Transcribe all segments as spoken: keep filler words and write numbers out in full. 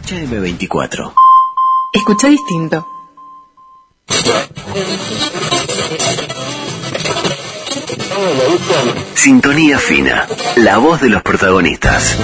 Escucha eme veinticuatro. Escucha distinto. Sintonía fina, la voz de los protagonistas.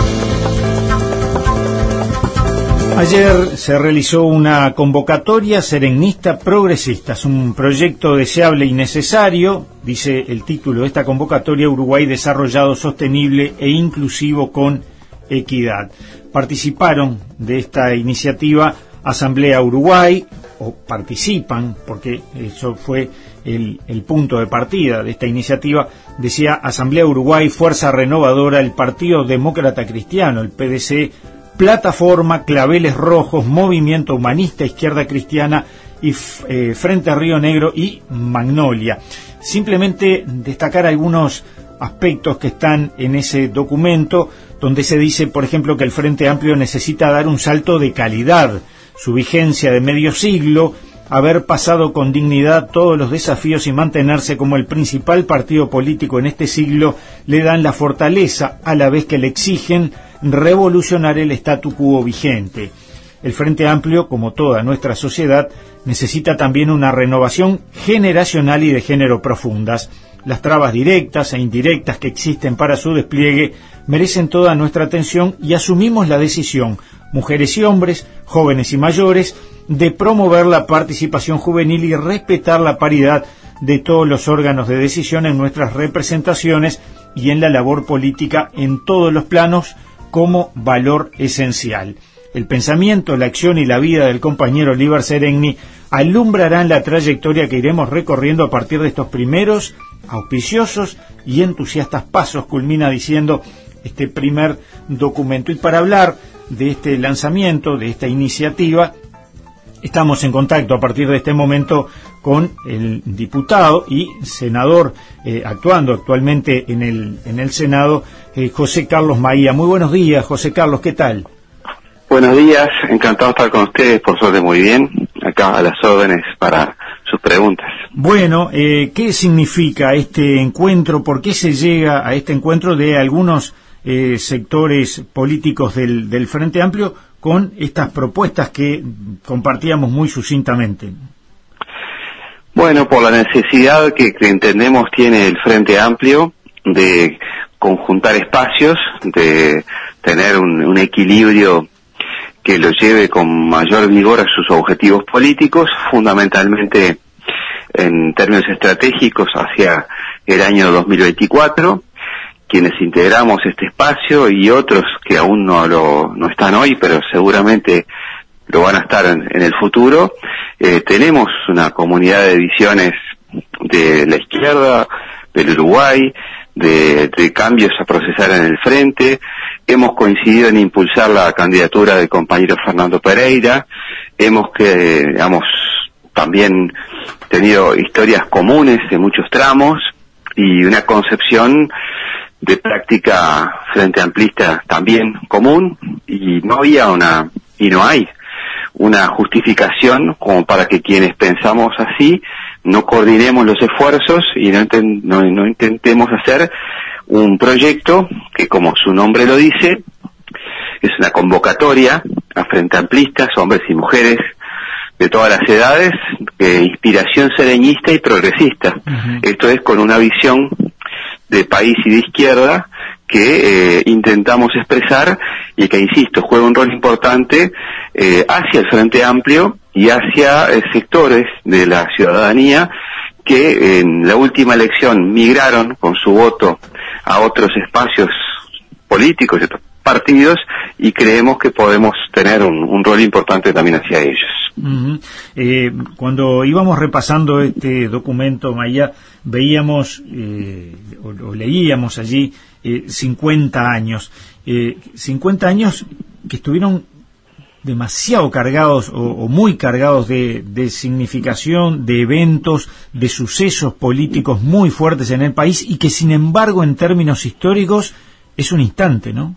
Ayer se realizó una convocatoria serenista progresista, es un proyecto deseable y necesario, dice el título de esta convocatoria: Uruguay desarrollado, sostenible e inclusivo con equidad. Participaron de esta iniciativa Asamblea Uruguay, o participan, porque eso fue el, el punto de partida de esta iniciativa, decía Asamblea Uruguay, Fuerza Renovadora, el Partido Demócrata Cristiano, el P D C, Plataforma, Claveles Rojos, Movimiento Humanista, Izquierda Cristiana y eh, Frente a Río Negro y Magnolia. Simplemente destacar algunos aspectos que están en ese documento, donde se dice, por ejemplo, que el Frente Amplio necesita dar un salto de calidad, su vigencia de medio siglo, haber pasado con dignidad todos los desafíos y mantenerse como el principal partido político en este siglo le dan la fortaleza, a la vez que le exigen revolucionar el statu quo vigente. El Frente Amplio, como toda nuestra sociedad, necesita también una renovación generacional y de género profundas. Las trabas directas e indirectas que existen para su despliegue merecen toda nuestra atención y asumimos la decisión, mujeres y hombres, jóvenes y mayores, de promover la participación juvenil y respetar la paridad de todos los órganos de decisión en nuestras representaciones y en la labor política en todos los planos como valor esencial. El pensamiento, la acción y la vida del compañero Líber Seregni alumbrarán la trayectoria que iremos recorriendo a partir de estos primeros, auspiciosos y entusiastas pasos, culmina diciendo este primer documento. Y para hablar de este lanzamiento, de esta iniciativa, estamos en contacto a partir de este momento con el diputado y senador eh, actuando actualmente en el en el Senado, eh, José Carlos Maía. Muy buenos días, José Carlos, ¿qué tal? Buenos días, encantado de estar con ustedes, por suerte muy bien, acá a las órdenes para sus preguntas. Bueno, eh, ¿qué significa este encuentro? ¿Por qué se llega a este encuentro de algunos eh, sectores políticos del, del Frente Amplio con estas propuestas que compartíamos muy sucintamente? Bueno, por la necesidad que, que entendemos tiene el Frente Amplio de conjuntar espacios, de tener un, un equilibrio que lo lleve con mayor vigor a sus objetivos políticos, fundamentalmente en términos estratégicos hacia el año dos mil veinticuatro, quienes integramos este espacio y otros que aún no lo no están hoy, pero seguramente lo van a estar en, en el futuro. Eh, tenemos una comunidad de visiones de la izquierda, del Uruguay, de, de cambios a procesar en el frente. Hemos coincidido en impulsar la candidatura del compañero Fernando Pereira. Hemos que, digamos, también tenido historias comunes en muchos tramos y una concepción de práctica frente amplista también común, y no había una, y no hay una justificación como para que quienes pensamos así no coordinemos los esfuerzos y no, inten, no, no intentemos hacer un proyecto que, como su nombre lo dice, es una convocatoria a frente amplistas, hombres y mujeres de todas las edades, de inspiración sereñista y progresista. Uh-huh. Esto es con una visión de país y de izquierda que eh, intentamos expresar y que, insisto, juega un rol importante eh, hacia el Frente Amplio y hacia eh, sectores de la ciudadanía que en la última elección migraron con su voto a otros espacios políticos y otros partidos, y creemos que podemos tener un, un rol importante también hacia ellos. Uh-huh. Eh, cuando íbamos repasando este documento, Maía, veíamos eh, o, o leíamos allí eh, cincuenta años, eh, cincuenta años que estuvieron demasiado cargados o, o muy cargados de, de significación, de eventos, de sucesos políticos muy fuertes en el país, y que sin embargo en términos históricos es un instante, ¿no?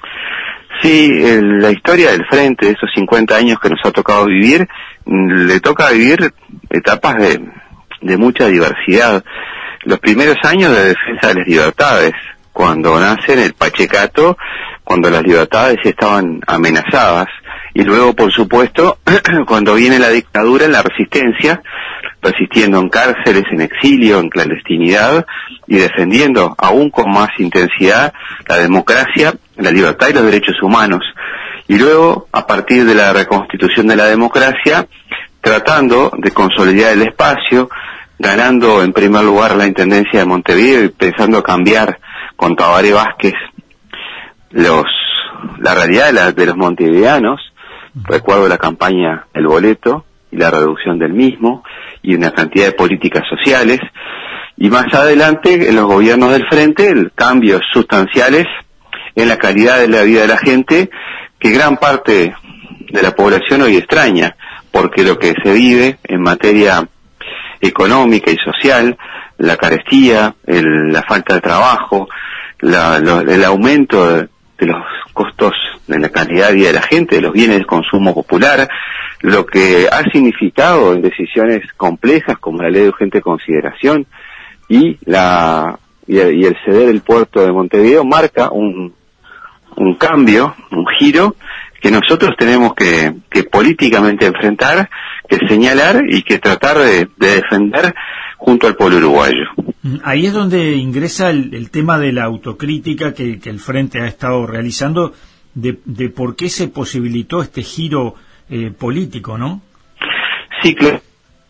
Sí, el, la historia del Frente, de esos cincuenta años que nos ha tocado vivir, le toca vivir etapas de, de mucha diversidad. Los primeros años de defensa de las libertades, cuando nace el Pachecato, cuando las libertades estaban amenazadas. y luego, por supuesto, cuando viene la dictadura, en la resistencia, resistiendo en cárceles, en exilio, en clandestinidad, y defendiendo aún con más intensidad la democracia, la libertad y los derechos humanos. Y luego, a partir de la reconstitución de la democracia, tratando de consolidar el espacio, ganando en primer lugar la Intendencia de Montevideo y pensando cambiar con Tabaré Vázquez los la realidad de, la, de los montevideanos. Recuerdo la campaña El Boleto y la reducción del mismo, y una cantidad de políticas sociales, y más adelante en los gobiernos del Frente, el cambios sustanciales en la calidad de la vida de la gente, que gran parte de la población hoy extraña, porque lo que se vive en materia económica y social, la carestía, el, la falta de trabajo, la, lo, el aumento de, de los costos de la calidad de vida de la gente, de los bienes de consumo popular, lo que ha significado en decisiones complejas como la ley de urgente consideración y la y el, y el ceder el puerto de Montevideo, marca un un cambio, un giro que nosotros tenemos que, que políticamente enfrentar, que señalar y que tratar de, de defender junto al pueblo uruguayo. Ahí es donde ingresa el, el tema de la autocrítica que, que el Frente ha estado realizando, de, de por qué se posibilitó este giro eh, político, ¿no? Sí, claro.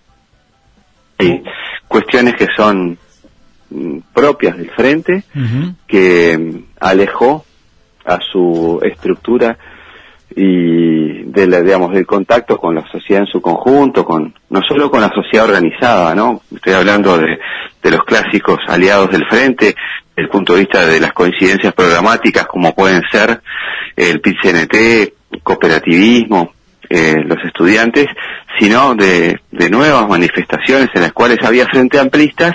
Hay cuestiones que son mm, propias del Frente, uh-huh. que mm, alejó a su estructura y de la, digamos, del contacto con la sociedad en su conjunto, con no solo con la sociedad organizada, ¿no? Estoy hablando de, de los clásicos aliados del Frente, desde el punto de vista de las coincidencias programáticas, como pueden ser el P I T C N T, cooperativismo, eh, los estudiantes, sino de, de nuevas manifestaciones en las cuales había frente amplistas,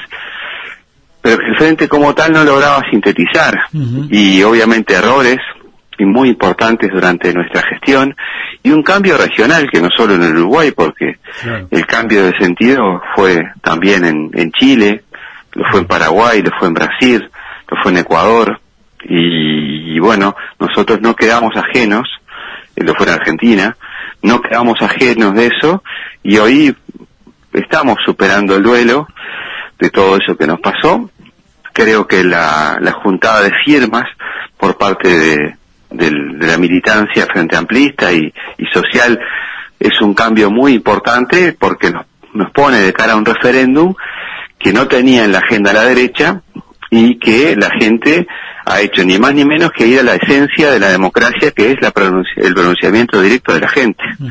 pero que el Frente como tal no lograba sintetizar, uh-huh. y obviamente errores y muy importantes durante nuestra gestión, y un cambio regional que no solo en el Uruguay, porque claro. el cambio de sentido fue también en, en Chile, lo fue en Paraguay, lo fue en Brasil, lo fue en Ecuador, y, y bueno, nosotros no quedamos ajenos, lo fue en Argentina, no quedamos ajenos de eso, y hoy estamos superando el duelo de todo eso que nos pasó. Creo que la, la juntada de firmas por parte de, de, de la militancia frente amplista y, y social es un cambio muy importante, porque nos, nos pone de cara a un referéndum que no tenía en la agenda la derecha, y que la gente ha hecho ni más ni menos que ir a la esencia de la democracia, que es la pronunci- el pronunciamiento directo de la gente. Uh-huh.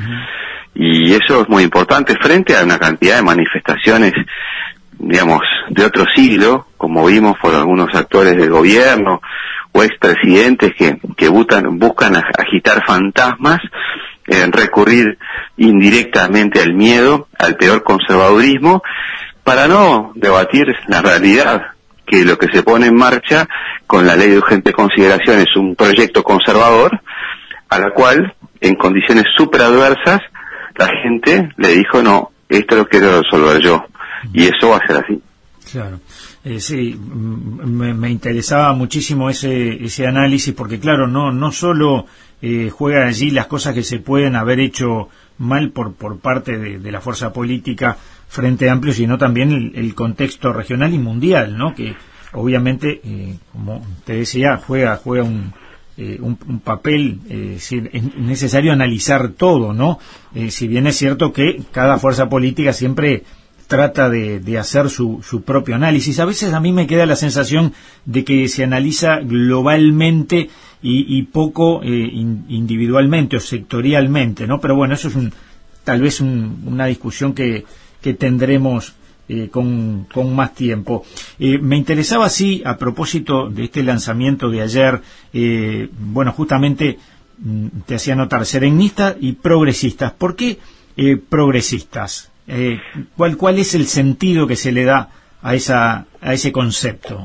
Y eso es muy importante frente a una cantidad de manifestaciones, digamos, de otro siglo, como vimos por algunos actores del gobierno o expresidentes que, que buscan, buscan agitar fantasmas, eh, recurrir indirectamente al miedo, al peor conservadurismo, para no debatir la realidad, que lo que se pone en marcha con la ley de urgente consideración es un proyecto conservador, a la cual, en condiciones súper adversas, la gente le dijo, no, esto lo quiero resolver yo. Y eso va a ser así. Claro. Eh, sí, me, me interesaba muchísimo ese ese análisis, porque claro, no no solo eh, juegan allí las cosas que se pueden haber hecho mal por por parte de, de la fuerza política Frente Amplio, sino también el, el contexto regional y mundial, ¿no? Que obviamente, eh, como te decía, juega juega un eh, un, un papel. Eh, si, es necesario analizar todo, ¿no? Eh, si bien es cierto que cada fuerza política siempre trata de, de hacer su, su propio análisis. A veces a mí me queda la sensación de que se analiza globalmente y, y poco eh, in, individualmente o sectorialmente, ¿no? Pero bueno, eso es un, tal vez un, una discusión que, que tendremos eh, con, con más tiempo. Eh, me interesaba, sí, a propósito de este lanzamiento de ayer, eh, bueno, justamente te hacía notar serenistas y progresistas. ¿Por qué eh, progresistas? Eh, ¿cuál, ¿Cuál es el sentido que se le da a esa a ese concepto?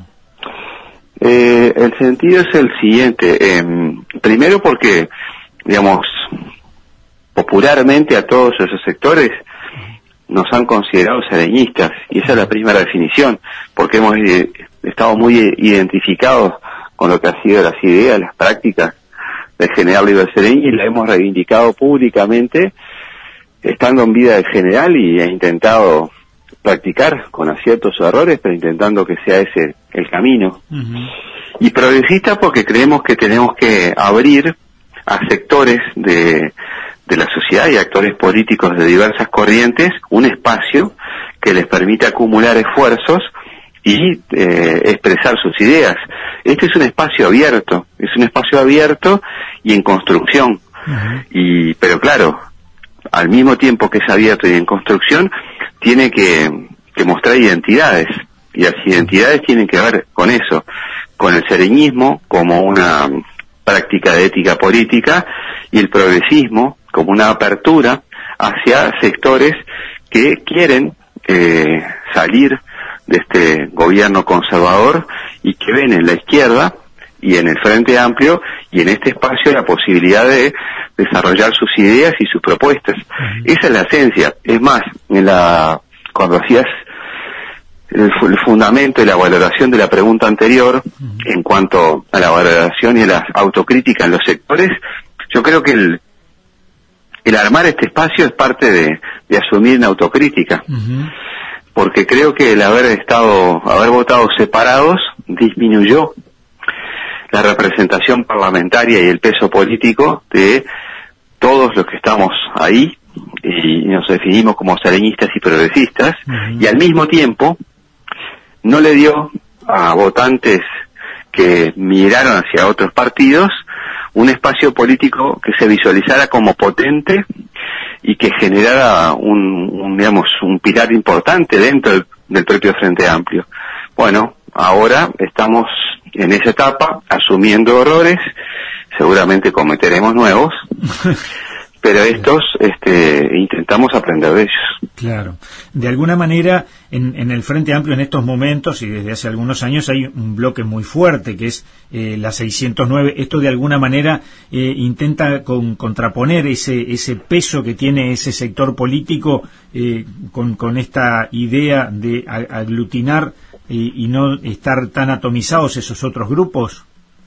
Eh, el sentido es el siguiente. Eh, primero porque, digamos, popularmente a todos esos sectores nos han considerado sereñistas, y esa es la primera definición, porque hemos eh, estado muy identificados con lo que han sido las ideas, las prácticas del general Liber Seregni, y la hemos reivindicado públicamente, estando en vida del general, y he intentado practicar con aciertos o errores, pero intentando que sea ese el camino. Uh-huh. Y progresista porque creemos que tenemos que abrir a sectores de, de la sociedad y actores políticos de diversas corrientes un espacio que les permita acumular esfuerzos y eh, expresar sus ideas. Este es un espacio abierto, es un espacio abierto y en construcción. Uh-huh. Y pero claro, al mismo tiempo que es abierto y en construcción, tiene que, que mostrar identidades, y las identidades tienen que ver con eso, con el sereñismo como una práctica de ética política, y el progresismo como una apertura hacia sectores que quieren eh, salir de este gobierno conservador y que ven en la izquierda y en el Frente Amplio y en este espacio la posibilidad de desarrollar sus ideas y sus propuestas. Uh-huh. Esa es la esencia. Es más, en la cuando hacías el, el fundamento y la valoración de la pregunta anterior, uh-huh, en cuanto a la valoración y a la autocrítica en los sectores, yo creo que el el armar este espacio es parte de, de asumir una autocrítica. Uh-huh. Porque creo que el haber estado, haber votado separados disminuyó la representación parlamentaria y el peso político de todos los que estamos ahí y nos definimos como sereñistas y progresistas, uh-huh, y al mismo tiempo no le dio a votantes que migraron hacia otros partidos un espacio político que se visualizara como potente y que generara un, un digamos un pilar importante dentro del, del propio Frente Amplio. Bueno, ahora estamos en esa etapa asumiendo errores, seguramente cometeremos nuevos, pero estos este, intentamos aprender de ellos. Claro. De alguna manera, en, en el Frente Amplio en estos momentos y desde hace algunos años hay un bloque muy fuerte que es eh, la seiscientos nueve. Esto de alguna manera eh, intenta con, contraponer ese ese peso que tiene ese sector político eh, con, con esta idea de a, aglutinar y, y no estar tan atomizados esos otros grupos.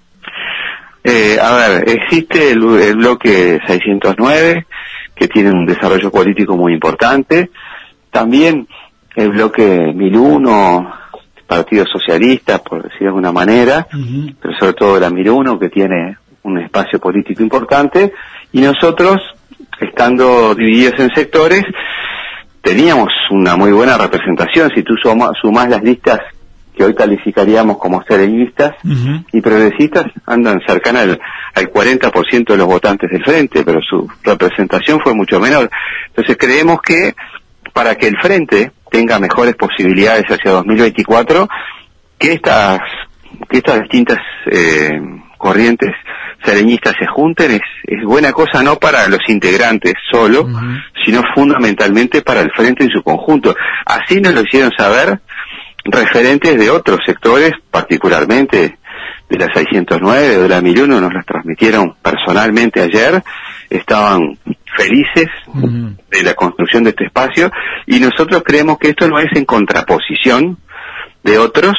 Eh, a ver, existe el, el bloque seiscientos nueve, que tiene un desarrollo político muy importante. También el bloque mil uno, Partido Socialista, por decir de alguna manera, uh-huh, pero sobre todo la mil uno, que tiene un espacio político importante. Y nosotros, estando divididos en sectores, teníamos una muy buena representación. Si tú suma, sumás las listas que hoy calificaríamos como sereñistas, uh-huh, y progresistas, andan cercana al, al cuarenta por ciento de los votantes del Frente, pero su representación fue mucho menor. Entonces creemos que para que el Frente tenga mejores posibilidades hacia dos mil veinticuatro, que estas que estas distintas eh, corrientes sereñistas se junten es, es buena cosa, no para los integrantes solo, uh-huh, sino fundamentalmente para el Frente en su conjunto. Así nos lo hicieron saber referentes de otros sectores, particularmente de la seiscientos nueve, de la mil uno, nos las transmitieron personalmente ayer, estaban felices uh-huh, de la construcción de este espacio, y nosotros creemos que esto no es en contraposición de otros,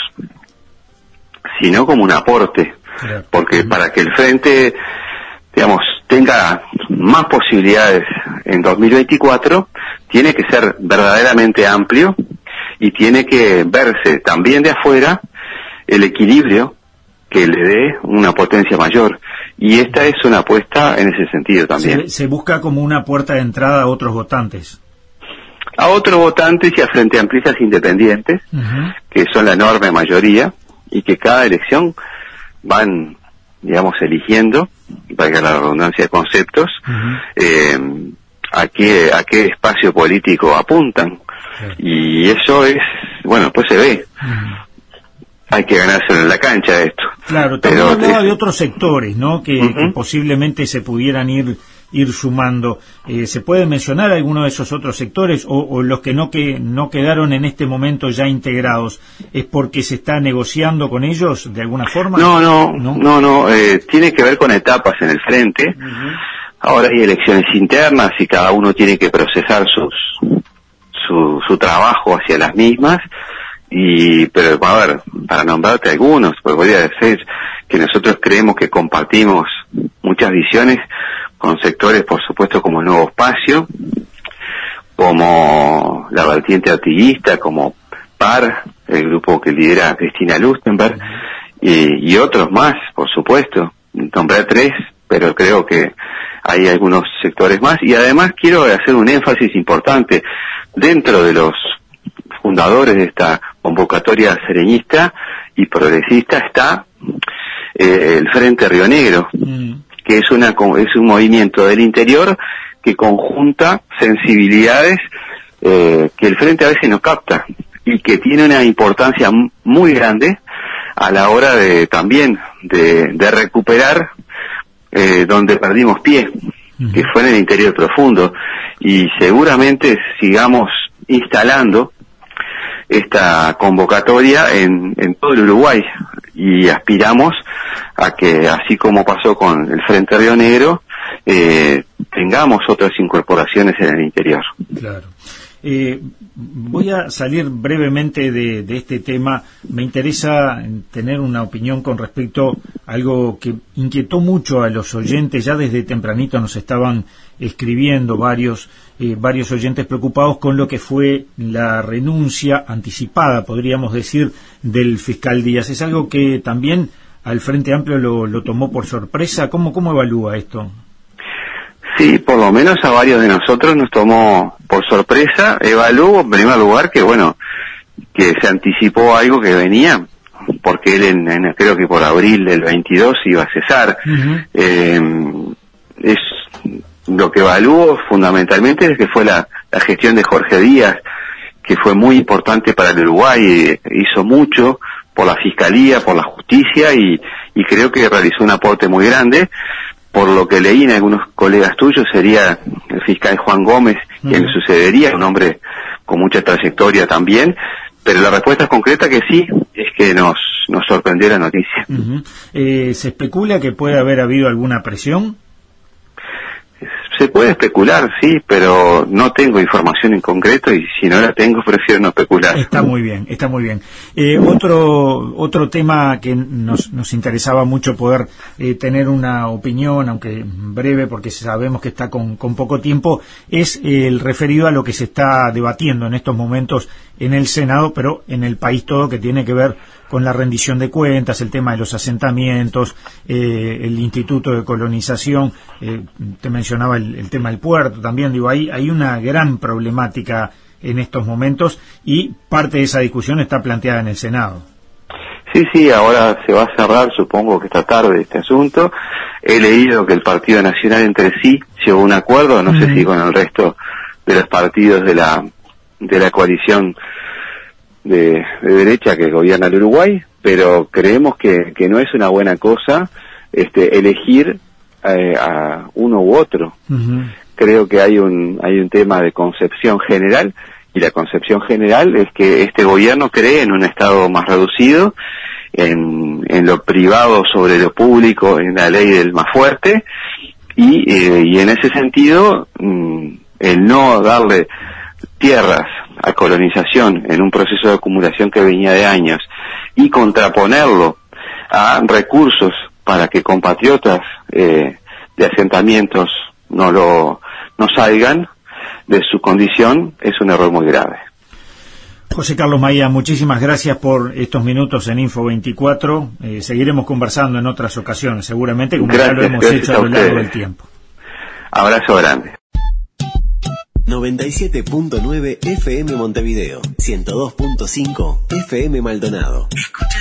sino como un aporte, claro, porque uh-huh, para que el Frente, digamos, tenga más posibilidades en dos mil veinticuatro, tiene que ser verdaderamente amplio, y tiene que verse también de afuera el equilibrio que le dé una potencia mayor. Y esta es una apuesta en ese sentido también. Se, se busca como una puerta de entrada a otros votantes. A otros votantes y a frente amplistas independientes, uh-huh, que son la enorme mayoría, y que cada elección van, digamos, eligiendo, valga la redundancia de conceptos, uh-huh, eh, a qué, a qué espacio político apuntan. Y eso es, bueno, pues se ve. Uh-huh. Hay que ganárselo en la cancha esto. Claro, también pero hablaba es... de otros sectores, ¿no? Que, uh-huh, que posiblemente se pudieran ir ir sumando. Eh, ¿Se puede mencionar alguno de esos otros sectores o, o los que no que no quedaron en este momento ya integrados? ¿Es porque se está negociando con ellos de alguna forma? No, no, no, no, no eh, tiene que ver con etapas en el Frente. Uh-huh. Ahora hay elecciones internas y cada uno tiene que procesar sus su, su trabajo hacia las mismas, y pero a ver, para nombrarte algunos, pues voy a decir que nosotros creemos que compartimos muchas visiones con sectores, por supuesto, como el Nuevo Espacio, como la vertiente artiguista, como P A R, el grupo que lidera Cristina Lustenberg, y, y otros más, por supuesto. Nombré tres, pero creo que hay algunos sectores más. Y además quiero hacer un énfasis importante. Dentro de los fundadores de esta convocatoria sereñista y progresista está eh, el Frente Río Negro, mm. que es, una, es un movimiento del interior que conjunta sensibilidades eh, que el Frente a veces no capta y que tiene una importancia muy grande a la hora de también de, de recuperar eh, donde perdimos pie, uh-huh. que fue en el interior profundo, y seguramente sigamos instalando esta convocatoria en, en todo el Uruguay, y aspiramos a que, así como pasó con el Frente Río Negro, eh, tengamos otras incorporaciones en el interior. Claro. Eh, voy a salir brevemente de, de este tema. Me interesa tener una opinión con respecto a algo que inquietó mucho a los oyentes. Ya desde tempranito nos estaban escribiendo varios eh, varios oyentes preocupados con lo que fue la renuncia anticipada, podríamos decir, del fiscal Díaz. Es algo que también al Frente Amplio lo, lo tomó por sorpresa. ¿Cómo, cómo evalúa esto? Sí, por lo menos a varios de nosotros nos tomó por sorpresa. Evalúo, en primer lugar, que bueno, que se anticipó algo que venía, porque él en, en, creo que por abril del veintidós iba a cesar. Uh-huh. Eh, es lo que evalúo fundamentalmente es que fue la, la gestión de Jorge Díaz, que fue muy importante para el Uruguay, hizo mucho por la Fiscalía, por la Justicia, y, y creo que realizó un aporte muy grande. Por lo que leí en algunos colegas tuyos, sería el fiscal Juan Gómez quien le sucedería, un hombre con mucha trayectoria también, pero la respuesta concreta que sí, es que nos, nos sorprendió la noticia. Uh-huh. Eh, ¿Se especula que puede haber habido alguna presión? Se puede especular, sí, pero no tengo información en concreto, y si no la tengo prefiero no especular. Está muy bien, está muy bien. Eh, otro otro tema que nos, nos interesaba mucho poder eh, tener una opinión, aunque breve, porque sabemos que está con, con poco tiempo, es el referido a lo que se está debatiendo en estos momentos en el Senado, pero en el país todo, que tiene que ver con la rendición de cuentas, el tema de los asentamientos, eh, el Instituto de Colonización, eh, te mencionaba el, el tema del puerto también. Digo, hay, hay una gran problemática en estos momentos, y parte de esa discusión está planteada en el Senado. Sí, sí, ahora se va a cerrar, supongo que esta tarde, este asunto. He leído que el Partido Nacional entre sí llegó a un acuerdo, no mm. sé si con el resto de los partidos de la de la coalición de, de derecha que gobierna el Uruguay, pero creemos que, que no es una buena cosa este elegir eh, a uno u otro. Uh-huh. Creo que hay un hay un tema de concepción general, y la concepción general es que este gobierno cree en un Estado más reducido, en, en lo privado sobre lo público, en la ley del más fuerte, y, eh, y en ese sentido mmm, el no darle tierras a colonización en un proceso de acumulación que venía de años, y contraponerlo a recursos para que compatriotas eh, de asentamientos no lo no salgan de su condición, es un error muy grave. José Carlos Maía, muchísimas gracias por estos minutos en Info veinticuatro. Eh, seguiremos conversando en otras ocasiones, seguramente, como gracias, ya lo hemos hecho a lo largo del tiempo. Abrazo grande. noventa y siete punto nueve F M Montevideo, ciento dos punto cinco F M Maldonado. Escucha